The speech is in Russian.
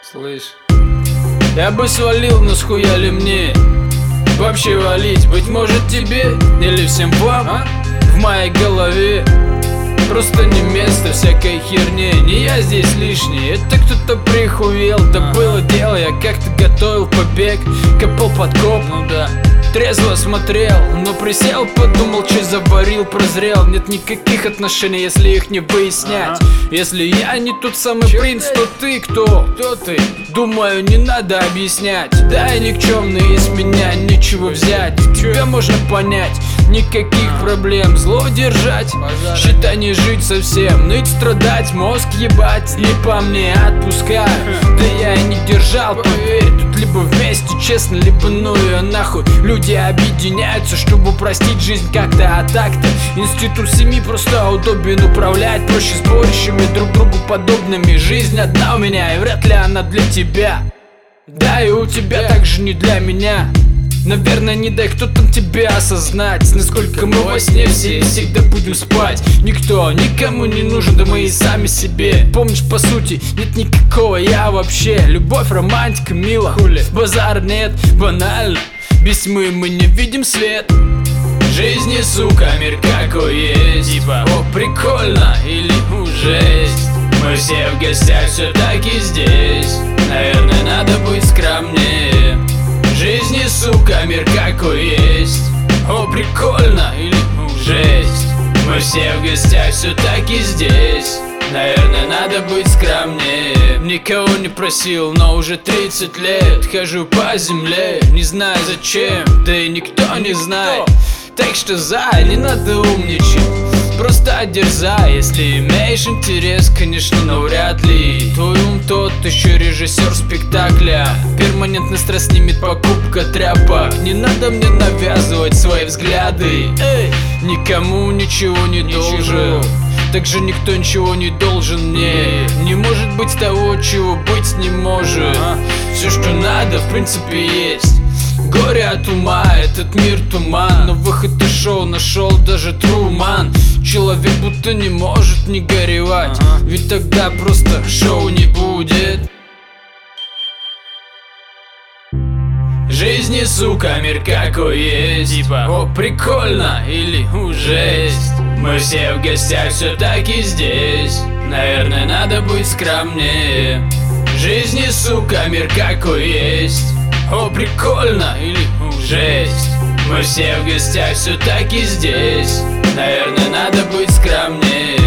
Слышь, я бы свалил, но схуяли мне вообще валить? Быть может тебе или всем вам в моей голове просто не место всякой херне. Не я здесь лишний, это кто-то прихуел. Да было дело, я как-то готовил побег, копал подкоп, ну да. Трезво смотрел, но присел, подумал, че заварил, прозрел. Нет никаких отношений, если их не выяснять. Если я не тот самый принц, то ты кто? Кто ты? Думаю, не надо объяснять. Да, я никчемный, из меня нечего взять. Тебя можно понять, никаких проблем. Зло держать, считай не жить совсем. Ныть, страдать, мозг ебать, не по мне отпускай. Да я и не держал, поверь. Тут либо вместе, честно, либо ну ее нахуй. Люди объединяются, чтобы упростить жизнь как-то, а так-то институт семьи просто удобен управлять. Проще с борющими друг другу подобными. Жизнь одна у меня, и вряд ли она для тебя. Да, и у тебя также не для меня. Наверное, не дай кто-то тебя осознать, насколько мы во сне все всегда будем спать. Никто никому не нужен, да мы и сами себе. Помнишь, по сути, нет никакого я вообще. Любовь, романтика, мило, хули, базар нет, банально. Без тьмы мы не видим свет. Жизни, сука, мир какой есть. Типа, о, прикольно или жесть. Мы все в гостях все-таки здесь. Наверное, надо быть скромнее. Жизни, сука, мир какой есть. О, прикольно или жесть. Мы все в гостях все-таки здесь. Наверное, надо быть скромнее. Никого не просил, но уже 30 лет хожу по земле, не знаю зачем, да и никто не знает. Так что не надо умничать, просто дерзай. Если имеешь интерес, конечно, но вряд ли твой ум тот еще режиссер спектакля. Перманентный стресс снимет покупка тряпок. Не надо мне навязывать свои взгляды. Никому ничего не должен, также никто ничего не должен мне. Не может быть того, чего быть не может. Все, что надо, в принципе, есть. Горе от ума, этот мир туман, но выход из шоу нашел даже Труман. Человек будто не может не горевать, ведь тогда просто шоу не будет. Жизни, сука, мир какой есть. Типа, о, прикольно или жесть. Мы все в гостях все-таки здесь. Наверное, надо быть скромнее. Жизни, сука, мир какой есть. О, прикольно или жесть. Мы все в гостях все-таки здесь. Наверное, надо быть скромнее.